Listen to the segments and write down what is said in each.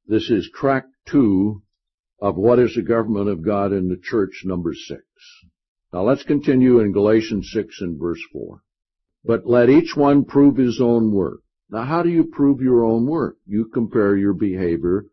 This is track 2 of What is the Government of God in the Church, number 6. Now let's continue in Galatians 6 and verse 4. But let each one prove his own work. Now how do you prove your own work? You compare your behavior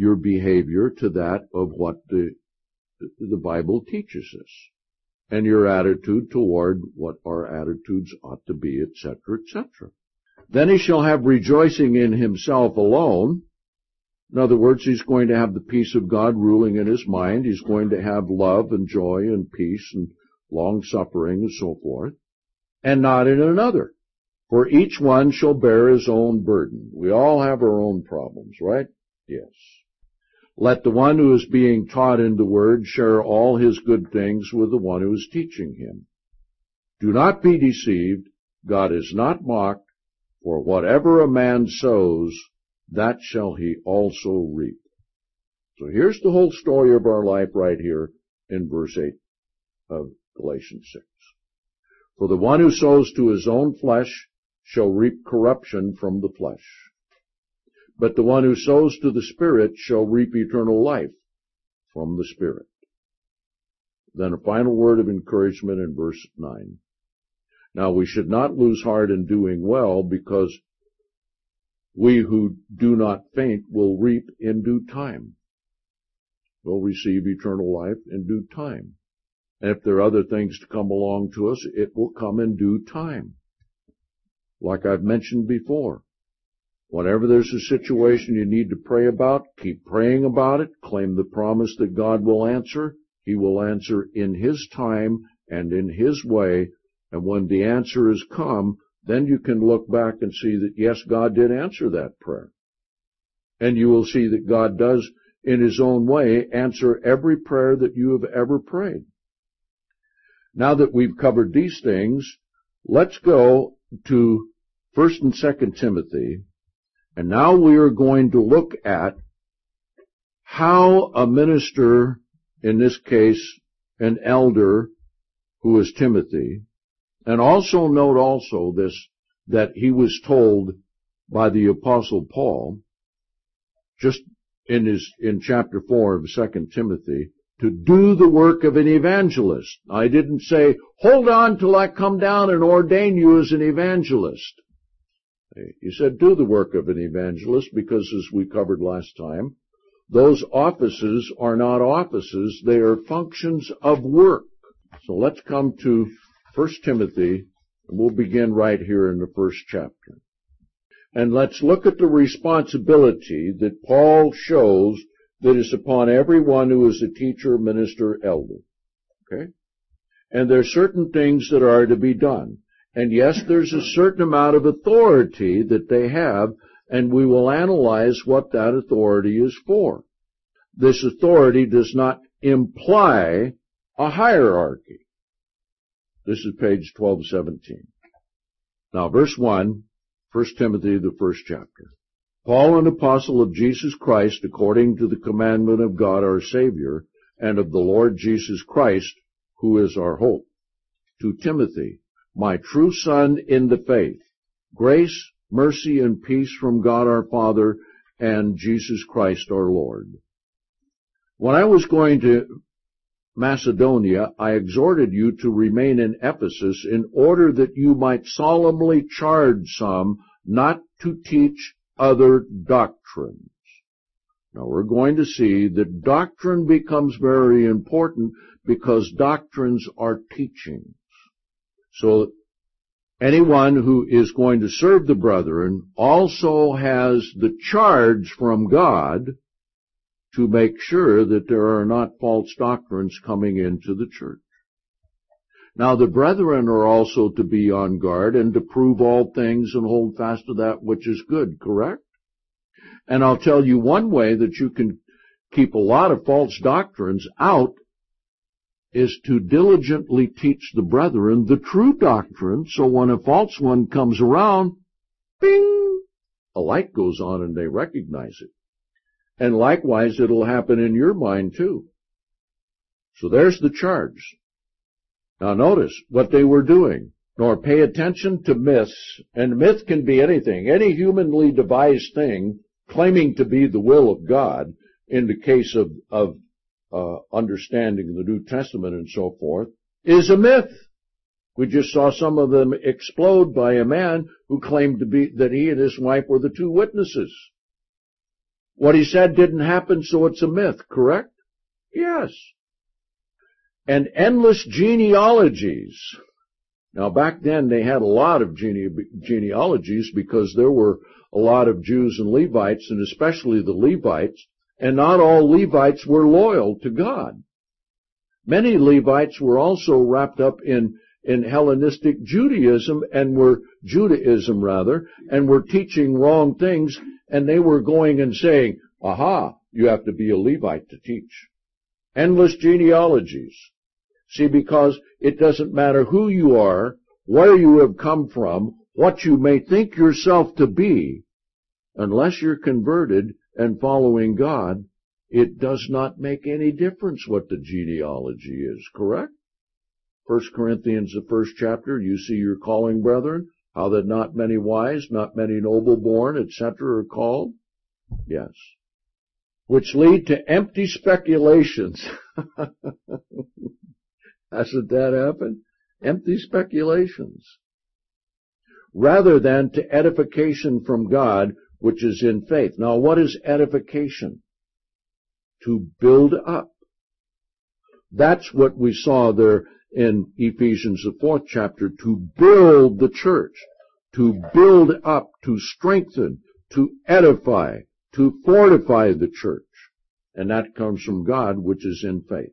to that of what the Bible teaches us, and your attitude toward what our attitudes ought to be, etc., etc. Then he shall have rejoicing in himself alone. In other words, he's going to have the peace of God ruling in his mind. He's going to have love and joy and peace and long-suffering and so forth, and not in another. For each one shall bear his own burden. We all have our own problems, right? Yes. Let the one who is being taught in the word share all his good things with the one who is teaching him. Do not be deceived. God is not mocked. For whatever a man sows, that shall he also reap. So here's the whole story of our life right here in verse 8 of Galatians 6. For the one who sows to his own flesh shall reap corruption from the flesh. But the one who sows to the Spirit shall reap eternal life from the Spirit. Then a final word of encouragement in verse 9. Now we should not lose heart in doing well, because we who do not faint will reap in due time. We'll receive eternal life in due time. And if there are other things to come along to us, it will come in due time. Like I've mentioned before, whenever there's a situation you need to pray about, keep praying about it. Claim the promise that God will answer. He will answer in His time and in His way. And when the answer has come, then you can look back and see that, yes, God did answer that prayer. And you will see that God does, in His own way, answer every prayer that you have ever prayed. Now that we've covered these things, let's go to 1 and 2 Timothy. And now we are going to look at how a minister, in this case an elder who is Timothy, and also note this, that he was told by the Apostle Paul, just in chapter 4 of 2 Timothy, to do the work of an evangelist. I didn't say, hold on till I come down and ordain you as an evangelist. He said, do the work of an evangelist, because as we covered last time, those offices are not offices, they are functions of work. So let's come to 1 Timothy, and we'll begin right here in the first chapter. And let's look at the responsibility that Paul shows that is upon everyone who is a teacher, minister, elder. Okay? And there are certain things that are to be done. And yes, there's a certain amount of authority that they have, and we will analyze what that authority is for. This authority does not imply a hierarchy. This is page 1217. Now, verse 1, 1 Timothy, the first chapter. Paul, an apostle of Jesus Christ, according to the commandment of God our Savior, and of the Lord Jesus Christ, who is our hope. To Timothy, my true son in the faith, grace, mercy, and peace from God our Father and Jesus Christ our Lord. When I was going to Macedonia, I exhorted you to remain in Ephesus in order that you might solemnly charge some not to teach other doctrines. Now we're going to see that doctrine becomes very important because doctrines are teachings. So anyone who is going to serve the brethren also has the charge from God to make sure that there are not false doctrines coming into the church. Now the brethren are also to be on guard and to prove all things and hold fast to that which is good, correct? And I'll tell you one way that you can keep a lot of false doctrines out is to diligently teach the brethren the true doctrine, so when a false one comes around, bing, a light goes on and they recognize it. And likewise, it'll happen in your mind too. So there's the charge. Now notice what they were doing. Nor pay attention to myths, and myth can be anything, any humanly devised thing claiming to be the will of God in the case of understanding the New Testament and so forth, is a myth. We just saw some of them explode by a man who claimed that he and his wife were the two witnesses. What he said didn't happen, so it's a myth, correct? Yes. And endless genealogies. Now back then they had a lot of genealogies because there were a lot of Jews and Levites, and especially the Levites, and not all Levites were loyal to God. Many Levites were also wrapped up in Hellenistic Judaism and were teaching wrong things, and they were going and saying, aha, you have to be a Levite to teach. Endless genealogies. See, because it doesn't matter who you are, where you have come from, what you may think yourself to be, unless you're converted and following God, it does not make any difference what the genealogy is, correct? 1 Corinthians, the first chapter, you see your calling, brethren, how that not many wise, not many noble-born, etc. are called? Yes. Which lead to empty speculations. Hasn't that happened? Empty speculations. Rather than to edification from God, which is in faith. Now, what is edification? To build up. That's what we saw there in Ephesians, the 4th chapter, to build the church, to build up, to strengthen, to edify, to fortify the church. And that comes from God, which is in faith.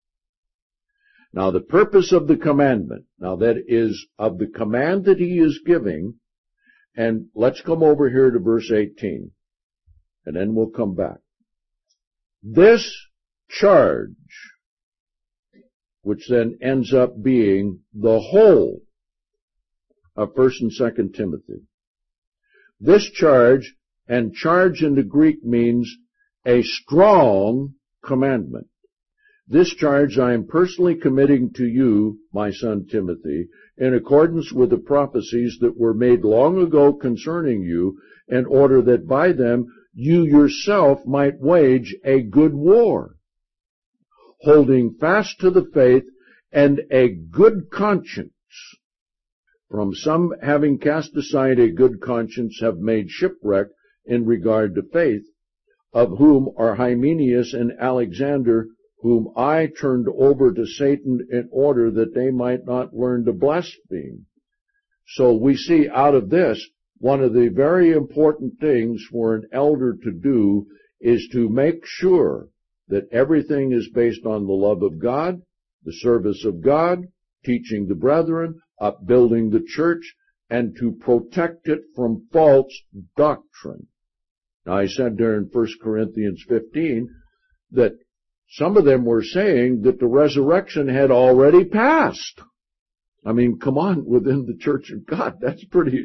Now, the purpose of the commandment, now that is of the command that he is giving, and let's come over here to verse 18, and then we'll come back. This charge, which then ends up being the whole of 1st and 2nd Timothy. This charge, and charge in the Greek means a strong commandment. This charge I am personally committing to you, my son Timothy, in accordance with the prophecies that were made long ago concerning you, in order that by them you yourself might wage a good war, holding fast to the faith and a good conscience. From some, having cast aside a good conscience, have made shipwreck in regard to faith, of whom are Hymenaeus and Alexander, whom I turned over to Satan in order that they might not learn to blaspheme. So we see out of this, one of the very important things for an elder to do is to make sure that everything is based on the love of God, the service of God, teaching the brethren, upbuilding the church, and to protect it from false doctrine. Now I said there in 1 Corinthians 15 that some of them were saying that the resurrection had already passed. I mean, come on, within the church of God, that's pretty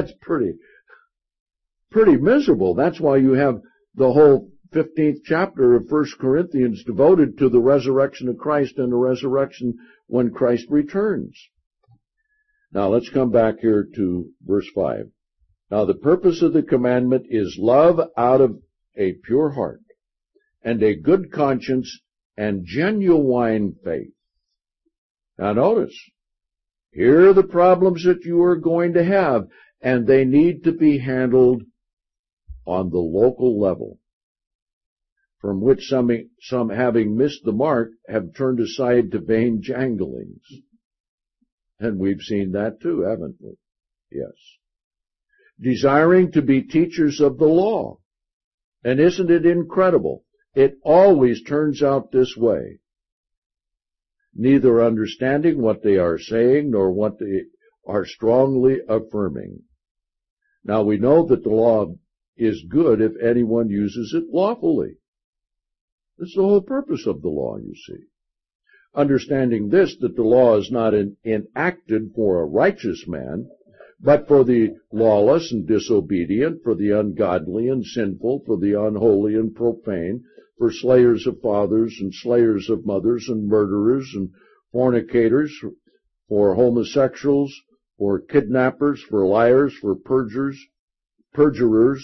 miserable. That's why you have the whole 15th chapter of 1 Corinthians devoted to the resurrection of Christ and the resurrection when Christ returns. Now let's come back here to verse 5. Now the purpose of the commandment is love out of a pure heart, and a good conscience, and genuine faith. Now notice, here are the problems that you are going to have, and they need to be handled on the local level, from which some having missed the mark have turned aside to vain janglings. And we've seen that too, haven't we? Yes. Desiring to be teachers of the law. And isn't it incredible? It always turns out this way. Neither understanding what they are saying nor what they are strongly affirming. Now we know that the law is good if anyone uses it lawfully. That's the whole purpose of the law, you see. Understanding this, that the law is not enacted for a righteous man, but for the lawless and disobedient, for the ungodly and sinful, for the unholy and profane, for slayers of fathers and slayers of mothers and murderers and fornicators, for homosexuals, for kidnappers, for liars, for perjurers,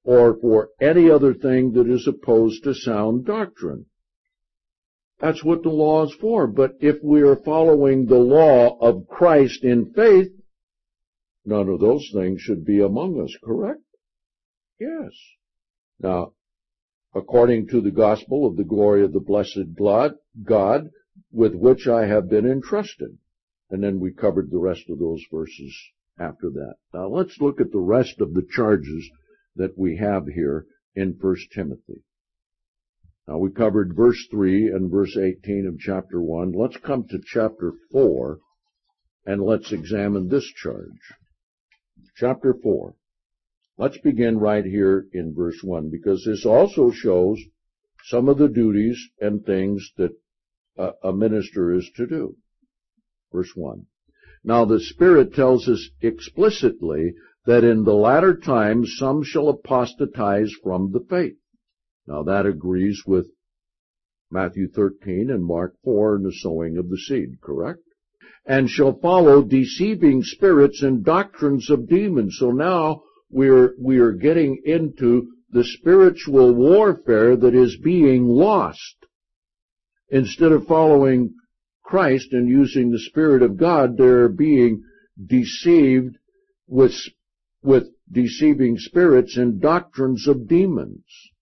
or for any other thing that is opposed to sound doctrine. That's what the law is for. But if we are following the law of Christ in faith, none of those things should be among us, correct? Yes. Now, according to the gospel of the glory of the blessed God, with which I have been entrusted. And then we covered the rest of those verses after that. Now let's look at the rest of the charges that we have here in 1 Timothy. Now we covered verse 3 and verse 18 of chapter 1. Let's come to chapter 4 and let's examine this charge. Chapter 4. Let's begin right here in verse 1, because this also shows some of the duties and things that a minister is to do. Verse 1. Now the Spirit tells us explicitly that in the latter times some shall apostatize from the faith. Now that agrees with Matthew 13 and Mark 4 and the sowing of the seed, correct? And shall follow deceiving spirits and doctrines of demons. So now we are getting into the spiritual warfare that is being lost. Instead of following Christ and using the Spirit of God, they're being deceived with deceiving spirits and doctrines of demons.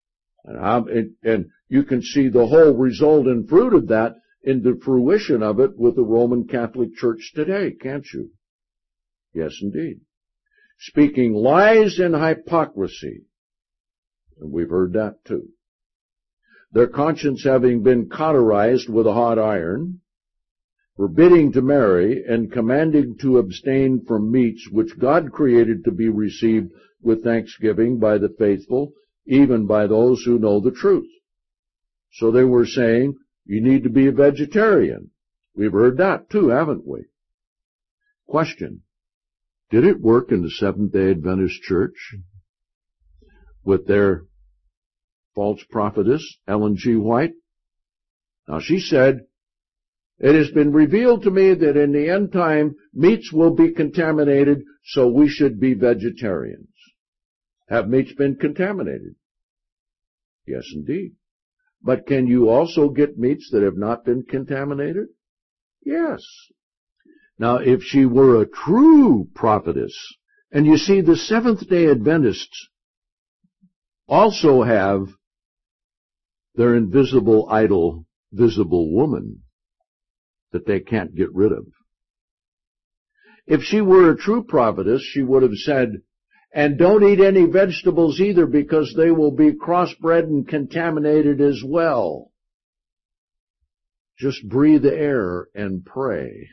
And you can see the whole result and fruit of that in the fruition of it with the Roman Catholic Church today, can't you? Yes, indeed. Speaking lies and hypocrisy. And we've heard that too. Their conscience having been cauterized with a hot iron, forbidding to marry, and commanding to abstain from meats which God created to be received with thanksgiving by the faithful, even by those who know the truth. So they were saying, you need to be a vegetarian. We've heard that too, haven't we? Question. Did it work in the Seventh-day Adventist Church with their false prophetess, Ellen G. White? Now she said, it has been revealed to me that in the end time, meats will be contaminated, so we should be vegetarians. Have meats been contaminated? Yes, indeed. But can you also get meats that have not been contaminated? Yes. Now, if she were a true prophetess, and you see, the Seventh-day Adventists also have their invisible idol, visible woman, that they can't get rid of. If she were a true prophetess, she would have said, and don't eat any vegetables either, because they will be crossbred and contaminated as well. Just breathe air and pray.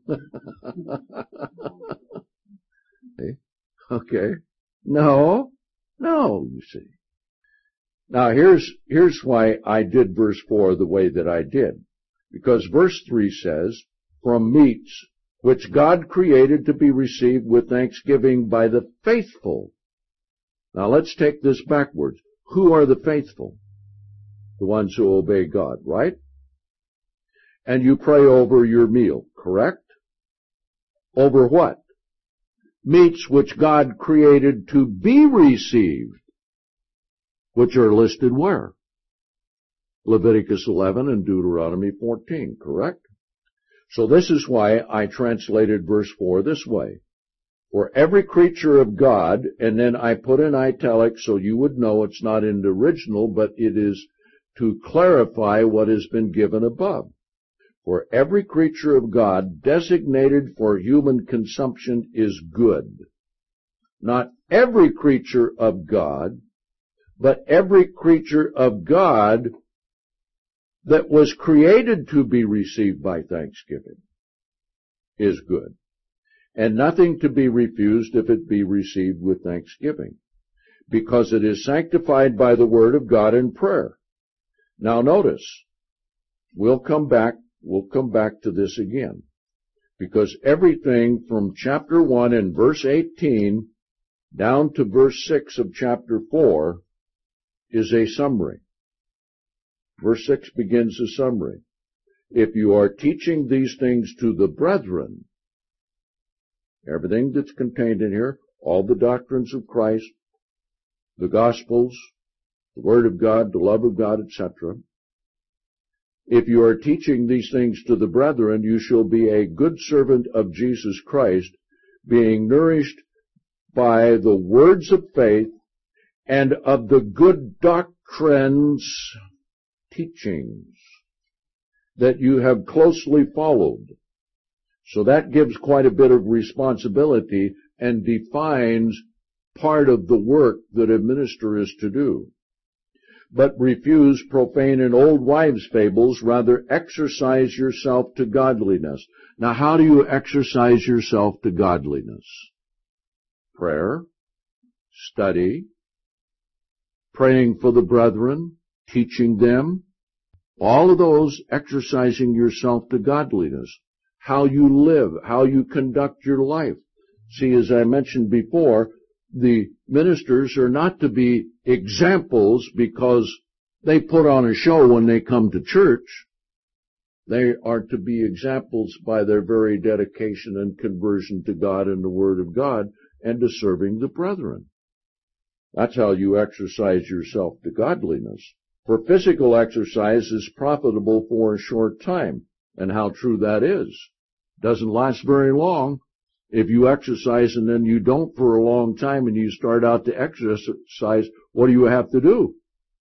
Okay. No, you see. Now here's why I did verse 4 the way that I did. Because verse 3 says, from meats which God created to be received with thanksgiving by the faithful. Now let's take this backwards. Who are the faithful? The ones who obey God, right? And you pray over your meal, correct? Over what? Meats which God created to be received, which are listed where? Leviticus 11 and Deuteronomy 14, correct? So this is why I translated verse 4 this way. For every creature of God, and then I put in italics so you would know it's not in the original, but it is to clarify what has been given above. For every creature of God designated for human consumption is good. Not every creature of God, but every creature of God that was created to be received by thanksgiving is good, and nothing to be refused if it be received with thanksgiving, because it is sanctified by the word of God in prayer. Now notice, we'll come back to this again, because everything from chapter 1 and verse 18 down to verse 6 of chapter 4 is a summary. Verse 6 begins a summary. If you are teaching these things to the brethren, everything that's contained in here, all the doctrines of Christ, the Gospels, the Word of God, the love of God, etc. If you are teaching these things to the brethren, you shall be a good servant of Jesus Christ, being nourished by the words of faith and of the good doctrines, teachings, that you have closely followed. So that gives quite a bit of responsibility and defines part of the work that a minister is to do. But refuse profane and old wives' fables, rather exercise yourself to godliness. Now, how do you exercise yourself to godliness? Prayer, study, praying for the brethren, teaching them, all of those exercising yourself to godliness. How you live, how you conduct your life. See, as I mentioned before, the ministers are not to be examples because they put on a show when they come to church. They are to be examples by their very dedication and conversion to God and the Word of God and to serving the brethren. That's how you exercise yourself to godliness. For physical exercise is profitable for a short time. And how true that is. Doesn't last very long. If you exercise and then you don't for a long time and you start out to exercise, what do you have to do?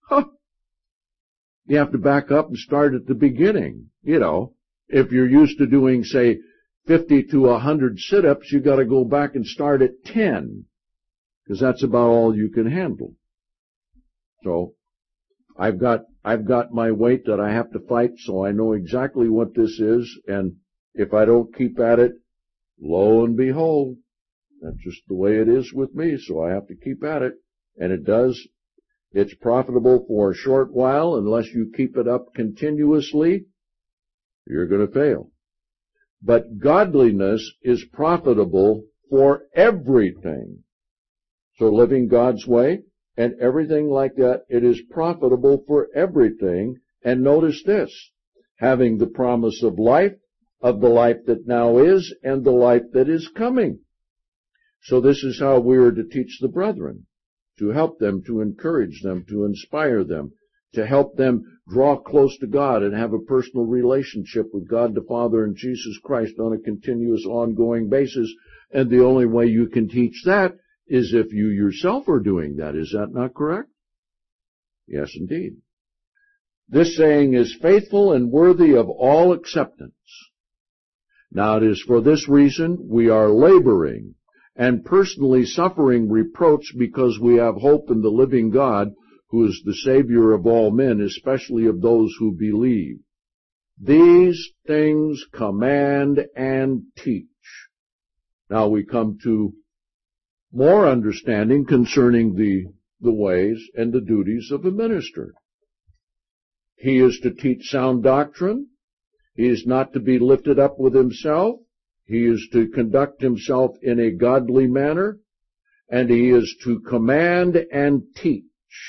You have to back up and start at the beginning. You know, if you're used to doing, say, 50 to 100 sit-ups, you got to go back and start at 10, because that's about all you can handle. So, I've got my weight that I have to fight, so I know exactly what this is, and if I don't keep at it, lo and behold, that's just the way it is with me, so I have to keep at it. And it does. It's profitable for a short while. Unless you keep it up continuously, you're going to fail. But godliness is profitable for everything. So living God's way and everything like that, it is profitable for everything. And notice this, having the promise of life, of the life that now is, and the life that is coming. So this is how we are to teach the brethren, to help them, to encourage them, to inspire them, to help them draw close to God and have a personal relationship with God the Father and Jesus Christ on a continuous, ongoing basis. And the only way you can teach that is if you yourself are doing that. Is that not correct? Yes, indeed. This saying is faithful and worthy of all acceptance. Now it is for this reason we are laboring and personally suffering reproach because we have hope in the living God, who is the Savior of all men, especially of those who believe. These things command and teach. Now we come to more understanding concerning the ways and the duties of a minister. He is to teach sound doctrine. He is not to be lifted up with himself. He is to conduct himself in a godly manner, and he is to command and teach.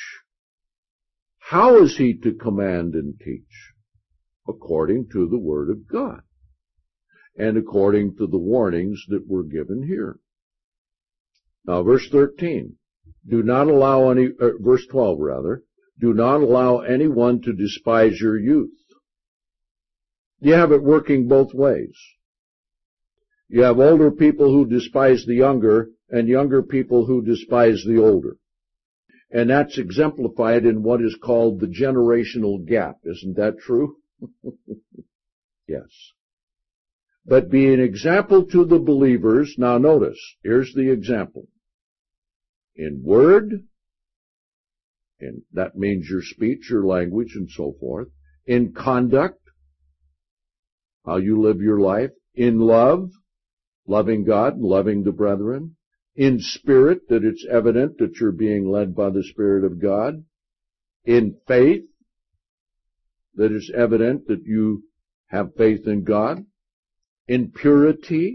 How is he to command and teach? According to the Word of God, and according to the warnings that were given here. Now, verse 13, verse 12 rather, do not allow anyone to despise your youth. You have it working both ways. You have older people who despise the younger, and younger people who despise the older. And that's exemplified in what is called the generational gap. Isn't that true? Yes. But be an example to the believers. Now notice, here's the example. In word, and that means your speech, your language, and so forth. In conduct, how you live your life. In love, loving God and loving the brethren. In spirit, that it's evident that you're being led by the Spirit of God. In faith, that it's evident that you have faith in God. In purity,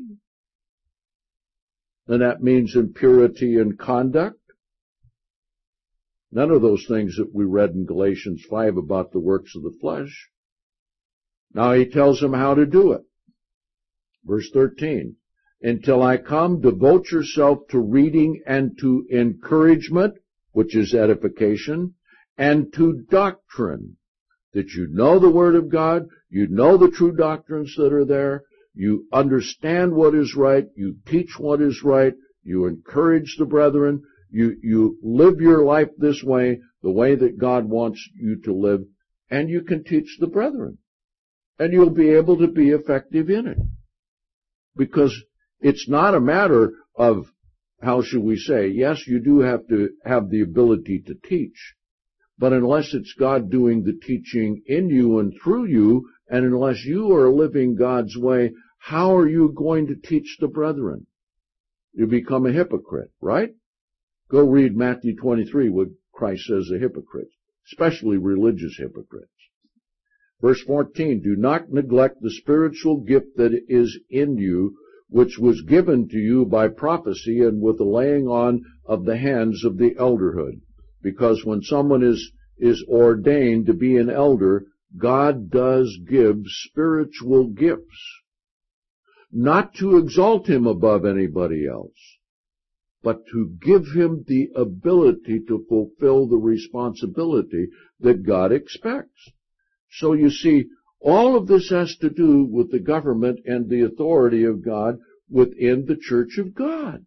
and that means in purity in conduct. None of those things that we read in Galatians 5 about the works of the flesh. Now he tells them how to do it. Verse 13, until I come, devote yourself to reading and to encouragement. which is edification, and to doctrine, that you know the Word of God, you know the true doctrines that are there, you understand what is right, you teach what is right, you encourage the brethren, you live your life this way, the way that God wants you to live, and you can teach the brethren. And you'll be able to be effective in it. Because it's not a matter of, how should we say, yes, you do have to have the ability to teach, but unless it's God doing the teaching in you and through you, and unless you are living God's way, how are you going to teach the brethren? You become a hypocrite, right? Go read Matthew 23, what Christ says of hypocrites, especially religious hypocrites. Verse 14, do not neglect the spiritual gift that is in you, which was given to you by prophecy and with the laying on of the hands of the elderhood. Because when someone is ordained to be an elder, God does give spiritual gifts. Not to exalt him above anybody else, but to give him the ability to fulfill the responsibility that God expects. So you see, all of this has to do with the government and the authority of God within the church of God.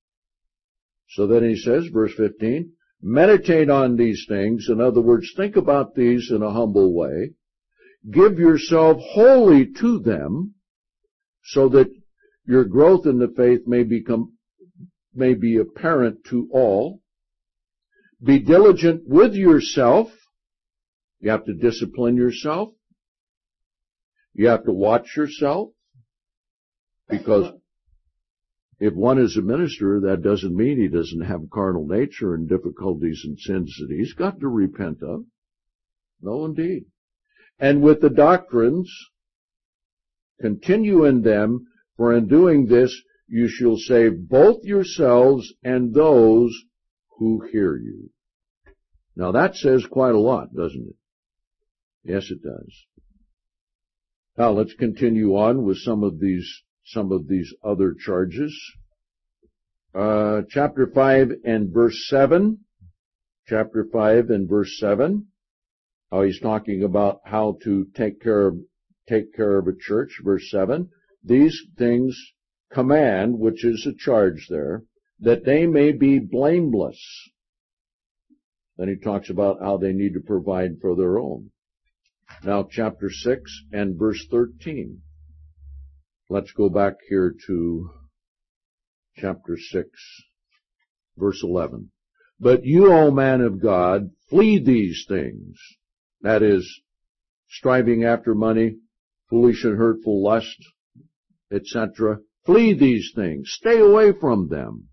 So then he says, verse 15, meditate on these things. In other words, think about these in a humble way. Give yourself wholly to them, so that your growth in the faith may be apparent to all. Be diligent with yourself. You have to discipline yourself. You have to watch yourself. Because if one is a minister, that doesn't mean he doesn't have carnal nature and difficulties and sins that he's got to repent of. No, indeed. And with the doctrines, continue in them, for in doing this you shall save both yourselves and those who hear you. Now that says quite a lot, doesn't it? Yes, it does. Now let's continue on with some of these other charges. Chapter 5 and verse 7. Chapter 5 and verse 7. How he's talking about how to take care of a church. Verse 7. These things command, which is a charge there, that they may be blameless. Then he talks about how they need to provide for their own. Now chapter 6 and verse 13. Let's go back here to chapter 6, verse 11. But you, O man of God, flee these things. That is, striving after money, foolish and hurtful lust, etc. Flee these things. Stay away from them.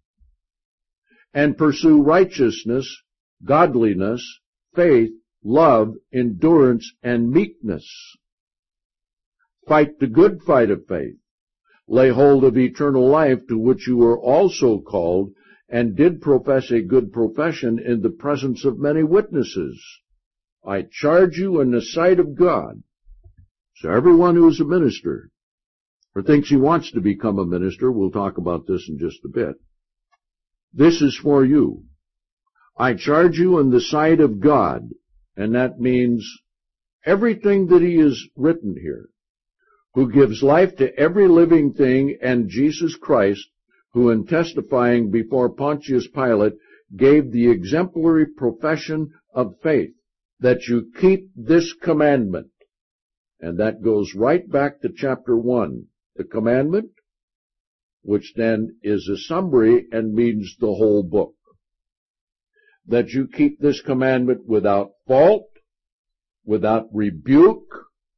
And pursue righteousness, godliness, faith, love, endurance, and meekness. Fight the good fight of faith. Lay hold of eternal life, to which you were also called, and did profess a good profession in the presence of many witnesses. I charge you in the sight of God. So everyone who is a minister, or thinks he wants to become a minister, we'll talk about this in just a bit. This is for you. I charge you in the sight of God, and that means everything that he has written here, who gives life to every living thing, and Jesus Christ, who in testifying before Pontius Pilate gave the exemplary profession of faith, that you keep this commandment. And that goes right back to chapter 1. The commandment, which then is a summary and means the whole book. That you keep this commandment without fault, without rebuke,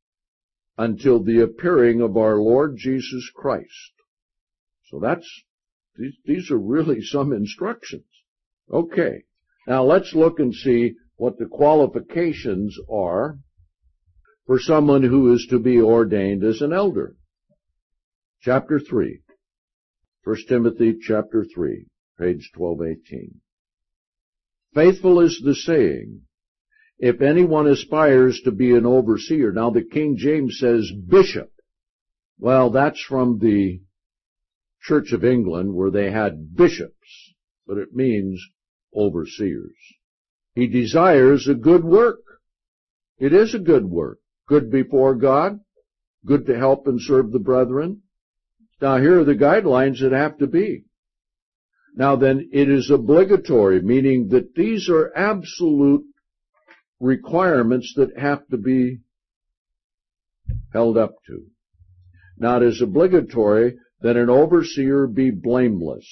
until the appearing of our Lord Jesus Christ. So these are really some instructions. Okay, now let's look and see what the qualifications are for someone who is to be ordained as an elder. Chapter 3. 1 Timothy chapter 3, page 1218. Faithful is the saying, if anyone aspires to be an overseer. Now the King James says bishop. Well, that's from the Church of England, where they had bishops, but it means overseers. He desires a good work. It is a good work. Good before God, good to help and serve the brethren. Now here are the guidelines that have to be. Now then, it is obligatory, meaning that these are absolute requirements that have to be held up to. Now it is obligatory that an overseer be blameless,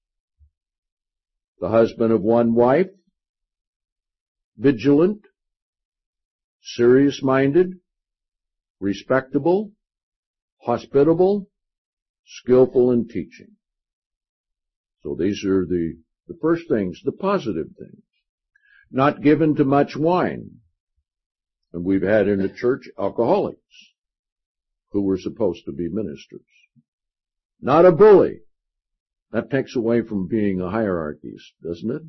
the husband of one wife, vigilant, serious-minded, respectable, hospitable, skillful in teaching. So these are the first things, the positive things. Not given to much wine. And we've had in the church alcoholics who were supposed to be ministers. Not a bully. That takes away from being a hierarchist, doesn't it?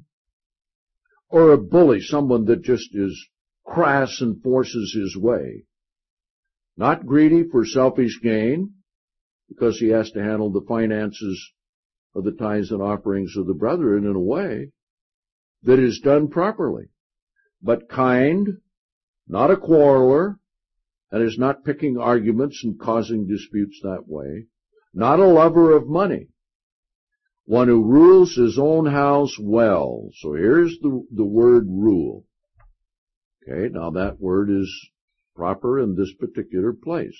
Or a bully, someone that just is crass and forces his way. Not greedy for selfish gain, because he has to handle the finances of the tithes and offerings of the brethren in a way that is done properly. But kind, not a quarreler, and is not picking arguments and causing disputes that way. Not a lover of money. One who rules his own house well. So here's the word rule. Okay, now that word is proper in this particular place.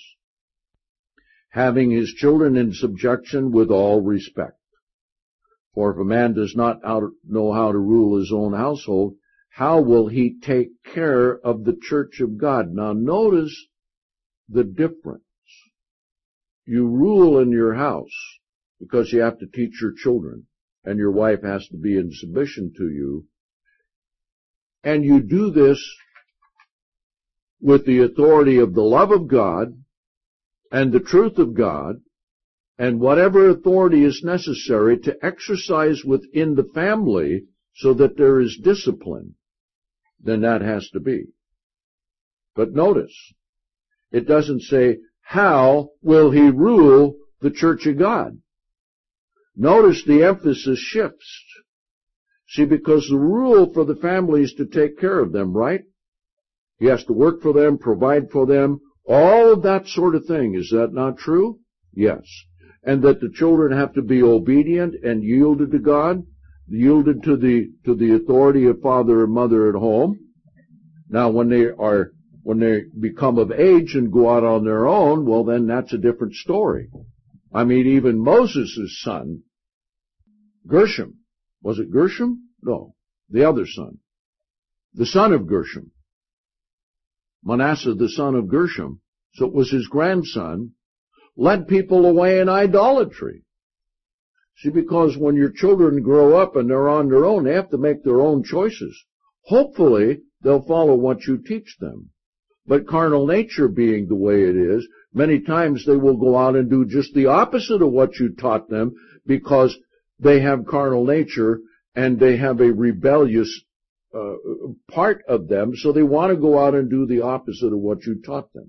Having his children in subjection with all respect. For if a man does not know how to rule his own household, how will he take care of the church of God? Now notice the difference. You rule in your house because you have to teach your children, and your wife has to be in submission to you. And you do this with the authority of the love of God and the truth of God, and whatever authority is necessary to exercise within the family so that there is discipline, then that has to be. But notice, it doesn't say, how will he rule the church of God? Notice the emphasis shifts. See, because the rule for the family is to take care of them, right? He has to work for them, provide for them, all of that sort of thing. Is that not true? Yes. And that the children have to be obedient and yielded to God, yielded to the authority of father and mother at home. Now, when they become of age and go out on their own, well, then that's a different story. I mean, even Moses' son, Gershom. Was it Gershom? No. The other son. The son of Gershom. Manasseh, the son of Gershom. So it was his grandson, led people away in idolatry. See, because when your children grow up and they're on their own, they have to make their own choices. Hopefully, they'll follow what you teach them. But carnal nature being the way it is, many times they will go out and do just the opposite of what you taught them because they have carnal nature and they have a rebellious part of them, so they want to go out and do the opposite of what you taught them.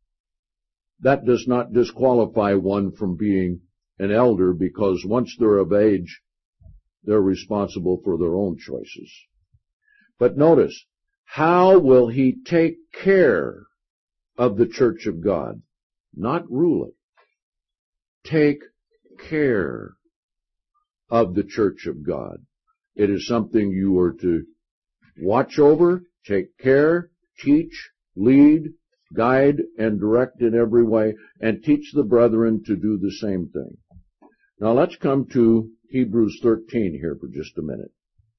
That does not disqualify one from being an elder, because once they're of age, they're responsible for their own choices. But notice, how will he take care of the church of God? Not rule it. Take care of the church of God. It is something you are to watch over, take care, teach, lead, guide, and direct in every way, and teach the brethren to do the same thing. Now let's come to Hebrews 13 here for just a minute.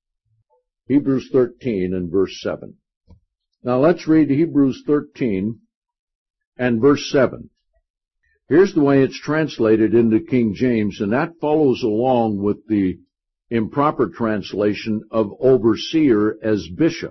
Hebrews 13 and verse 7. Now let's read Hebrews 13 and verse 7. Here's the way it's translated into King James, and that follows along with the improper translation of overseer as bishop.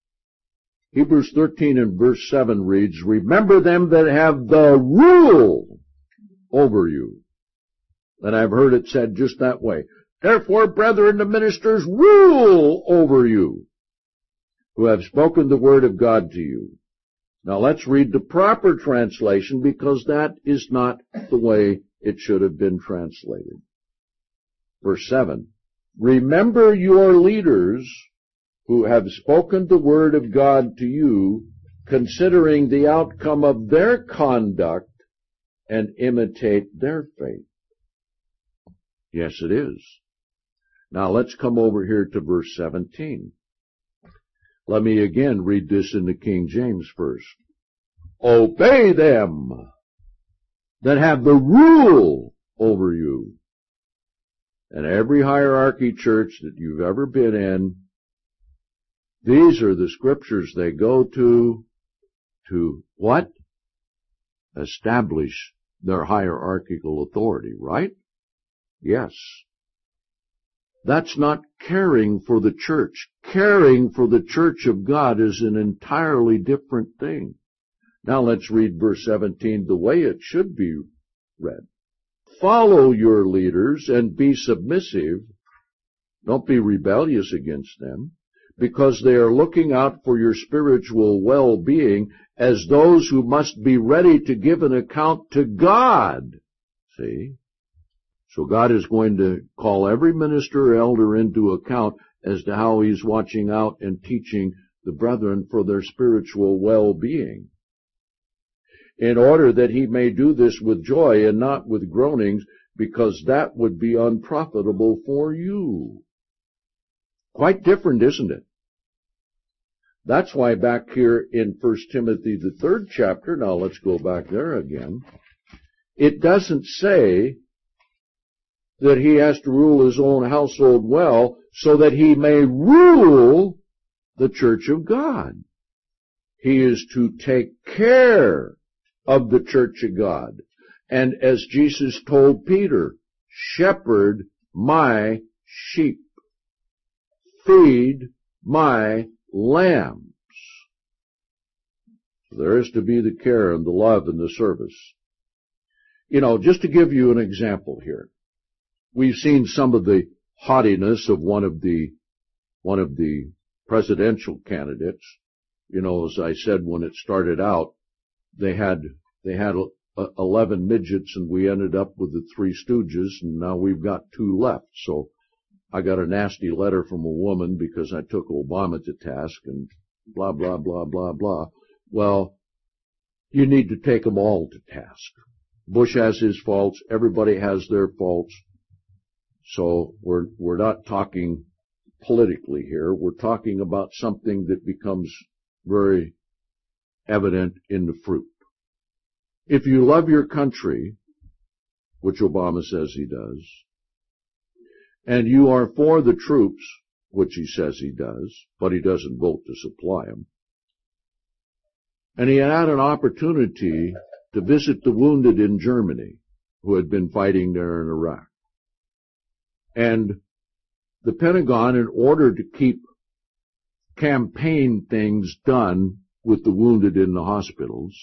Hebrews 13 and verse 7 reads, remember them that have the rule over you. And I've heard it said just that way. Therefore, brethren, the ministers rule over you, who have spoken the word of God to you. Now let's read the proper translation, because that is not the way it should have been translated. Verse 7. Remember your leaders who have spoken the word of God to you, considering the outcome of their conduct, and imitate their faith. Yes, it is. Now let's come over here to verse 17. Let me again read this in the King James first. Obey them that have the rule over you. And every hierarchy church that you've ever been in, these are the scriptures they go to what? Establish their hierarchical authority, right? Yes. That's not caring for the church. Caring for the church of God is an entirely different thing. Now let's read verse 17 the way it should be read. Follow your leaders and be submissive. Don't be rebellious against them, because they are looking out for your spiritual well-being as those who must be ready to give an account to God. See? So God is going to call every minister or elder into account as to how he's watching out and teaching the brethren for their spiritual well-being, in order that he may do this with joy and not with groanings, because that would be unprofitable for you. Quite different, isn't it? That's why back here in 1 Timothy, the 3rd chapter, now let's go back there again, it doesn't say that he has to rule his own household well so that he may rule the church of God. He is to take care of the church of God. And as Jesus told Peter, shepherd my sheep, feed my lambs. There is to be the care and the love and the service. Just to give you an example here, we've seen some of the haughtiness of one of the presidential candidates. As I said, when it started out, they had 11 midgets, and we ended up with the 3 stooges, and now we've got 2 left. So I got a nasty letter from a woman because I took Obama to task and blah, blah, blah, blah, blah. Well, you need to take them all to task. Bush has his faults. Everybody has their faults. So we're not talking politically here. We're talking about something that becomes very evident in the fruit. If you love your country, which Obama says he does, and you are for the troops, which he says he does, but he doesn't vote to supply them, and he had an opportunity to visit the wounded in Germany who had been fighting there in Iraq. And the Pentagon, in order to keep campaign things done with the wounded in the hospitals,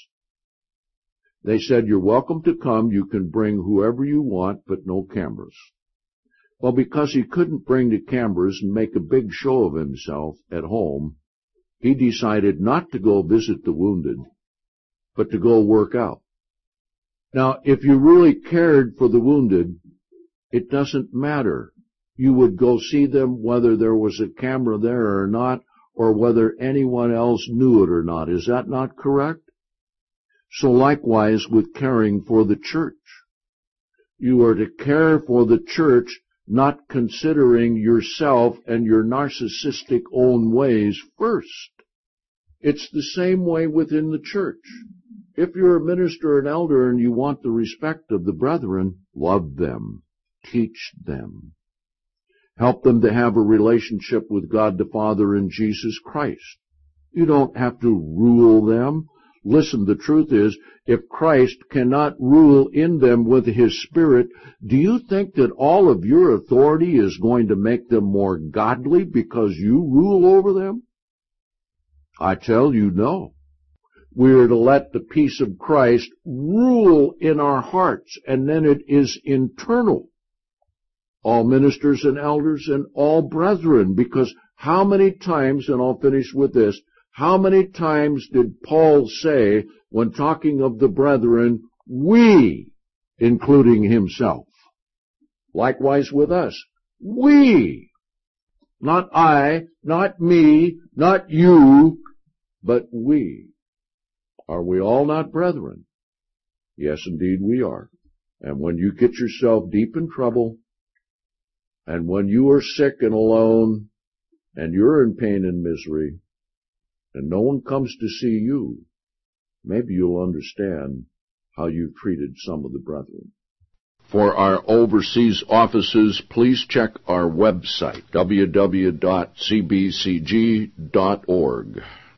they said, you're welcome to come, you can bring whoever you want, but no cameras. Well, because he couldn't bring the cameras and make a big show of himself at home, he decided not to go visit the wounded, but to go work out. Now, if you really cared for the wounded, it doesn't matter. You would go see them whether there was a camera there or not, or whether anyone else knew it or not. Is that not correct? So likewise with caring for the church. You are to care for the church, not considering yourself and your narcissistic own ways first. It's the same way within the church. If you're a minister or an elder and you want the respect of the brethren, love them, teach them. Help them to have a relationship with God the Father and Jesus Christ. You don't have to rule them. Listen, the truth is, if Christ cannot rule in them with His Spirit, do you think that all of your authority is going to make them more godly because you rule over them? I tell you, no. We are to let the peace of Christ rule in our hearts, and then it is internal. All ministers and elders and all brethren, because how many times, and I'll finish with this, how many times did Paul say, when talking of the brethren, we, including himself? Likewise with us, We. Not I, not me, not you, but we. Are we all not brethren? Yes, indeed we are. And when you get yourself deep in trouble, and when you are sick and alone, and you're in pain and misery, and no one comes to see you, maybe you'll understand how you've treated some of the brethren. For our overseas offices, please check our website, www.cbcg.org.